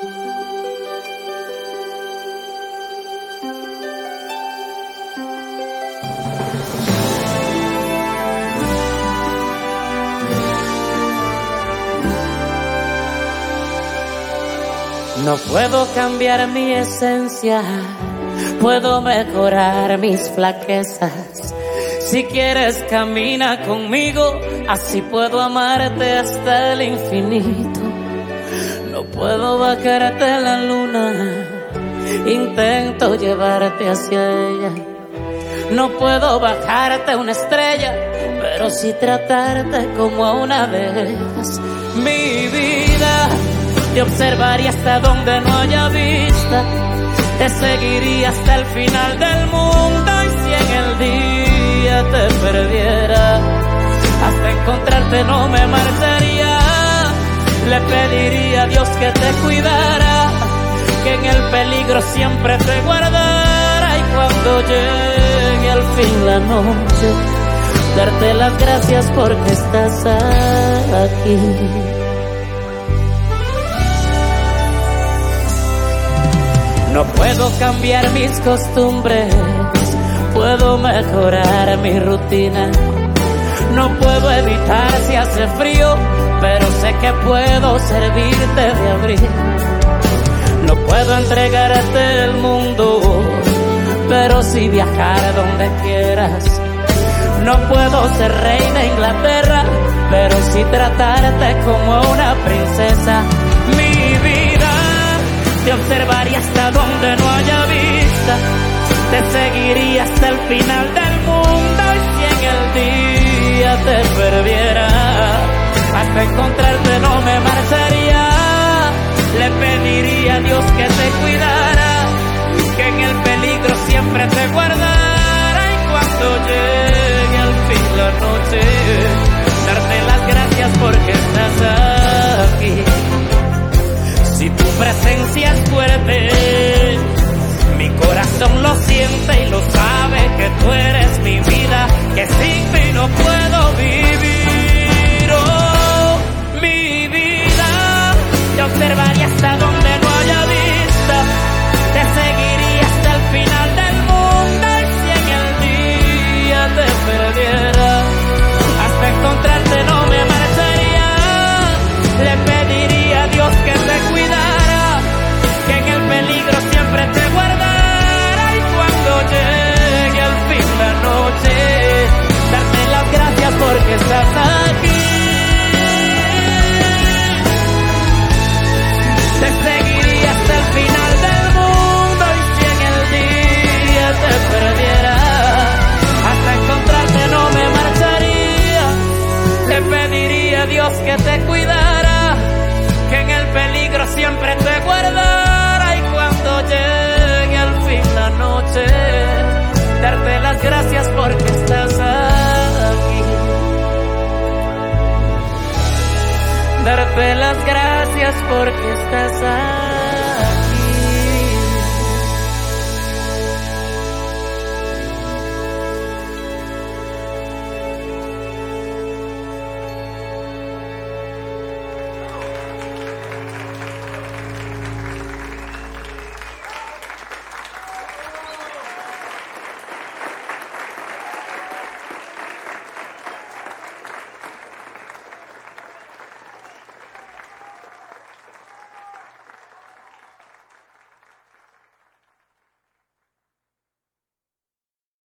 No puedo cambiar mi esencia, puedo mejorar mis flaquezas. Si quieres camina conmigo, así puedo amarte hasta el infinito. No puedo bajarte la luna, intento llevarte hacia ella. No puedo bajarte una estrella, pero sí tratarte como a una vez. Mi vida, te observaría hasta donde no haya vista, te seguiría hasta el final del mundo. Y si en el día te perdiera, hasta encontrarte no me marcharía. Le pediría a Dios que te cuidara, que en el peligro siempre te guardara. Y cuando llegue al fin la noche, darte las gracias porque estás aquí. No puedo cambiar mis costumbres, puedo mejorar mi rutina. No puedo evitar si hace frío, pero sé que puedo servirte de abrigo. No puedo entregarte el mundo, pero sí viajar donde quieras. No puedo ser rey de Inglaterra, pero sí tratarte como una princesa. Mi vida, te observaría hasta donde no haya vista, te seguiría hasta el final del mundo. Y si en el día te perdiera, hasta encontrarte no me marcharía. Le pediría a Dios que te cuidara, que en el peligro siempre te guardara. Y cuando llegue al fin la noche, darte las gracias porque estás aquí. Si tu presencia es fuerte, mi corazón lo siente y lo sabe, que tú eres mi vida, que sin ti no puedo vivir. Oh, mi vida, te observaría hasta donde no haya vista, te seguiría hasta el final del mundo. Y si en el día te perdiera, hasta encontrarte no me marcharía. Le pediría a Dios que te cuidara, que en el peligro siempre te guardara. Y cuando llegue al fin la noche, darte las gracias porque estás aquí. Te seguiría hasta el final del mundo. Y si en el día te perdiera, hasta encontrarte no me marcharía. Le pediría a Dios que te cuidara, que en el peligro siempre te guardara. Y cuando llegue al fin la noche, darte las gracias porque estás aquí. Darte las gracias porque estás aquí.